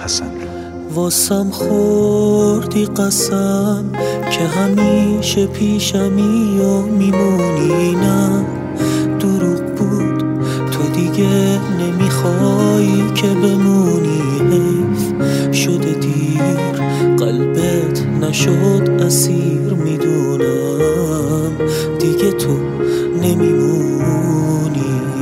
حسن. واسم خوردی قسم که همیشه پیشمی و میمونی، نه دروغ بود تو دیگه نمیخوای که بمونی. حیف شده دیر قلبت نشد اسیر، میدونم دیگه تو نمیمونی.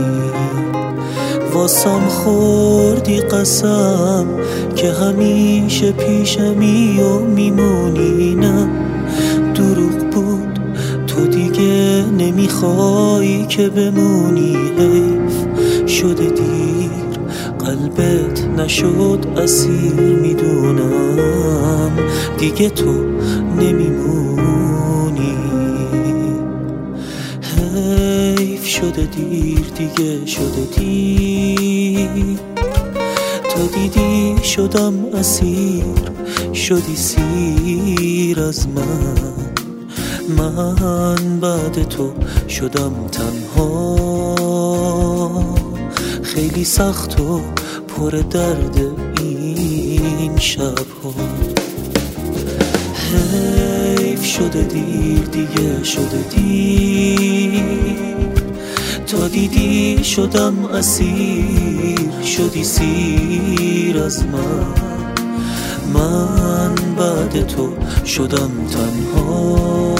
واسم خوردی قسم که همیشه پیشمی و میمونی، نه دروغ بود تو دیگه نمیخوای که بمونی. حیف شده دیر قلبت نشد اسیر، میدونم دیگه تو نمیمونی. حیف شده دیر، دیگه شده دیر، تو دیدی شدم اسیر، شدی سیر از من بعد تو شدم تنها. خیلی سخت و پر درد این شب‌ها. حیف شده دیر، دیگه شده دیر، تا دیدی شدم اسیر، شدی سیر از من بعد تو شدم تنها.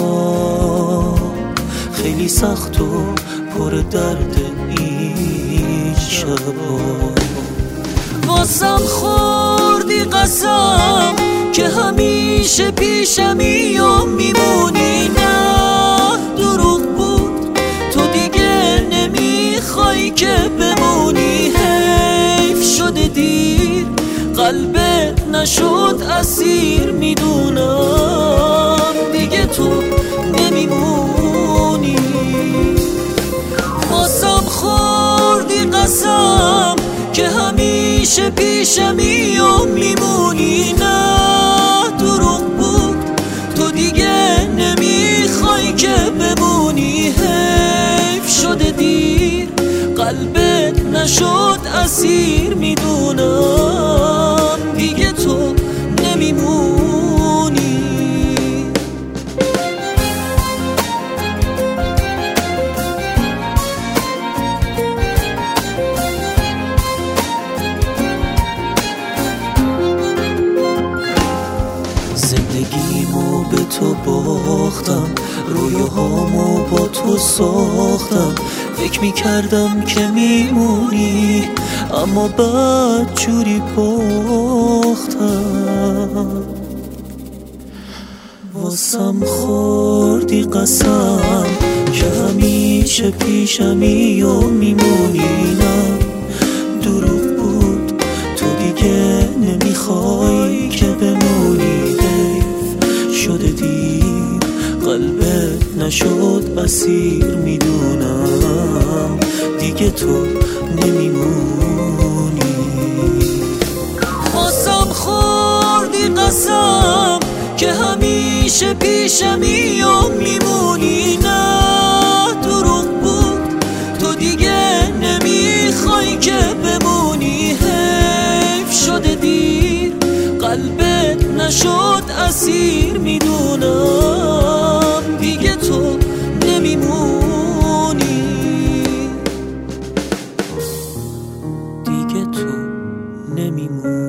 خیلی سخت و پر درد این شب‌ها. واسم خوردی قسم که همیشه پیشمی و میمونی، نه دروغ بود تو دیگه نمیخوای که بمونی. حیف شده دیر قلبت نشد اسیر، میدونم دیگه تو نمیمونی. واسم خوردی قسم که همیشه پیشمی و میمونی، نه دروغ بود تو دیگه نمیخوای که بمونی. حیف شده دیر قلبت نشد اسیر، میدونم دیگه تو نمیمونی. زندگیمو به تو باختم، رویاهامو با تو ساختم، فکر میکردم که میمونی اما بعد جوری باختم. واسم خوردی قسم که همیشه پیشمی و میمونی، نه دروغ بود تو دیگه نمیخوای که بمونی. حیف شده دیر قلبت نشد اسیر، میدونم دیگه تو نمیمونی. واسم خوردی قسم که همیشه پیشمی و میمونی، نه دروغ بود تو دیگه نمیخوای که بمونی. حیف شده دیر قلبت نشد اسیر، میدونم دیگه تو نمیمونی. دیگه تو نمیمونی.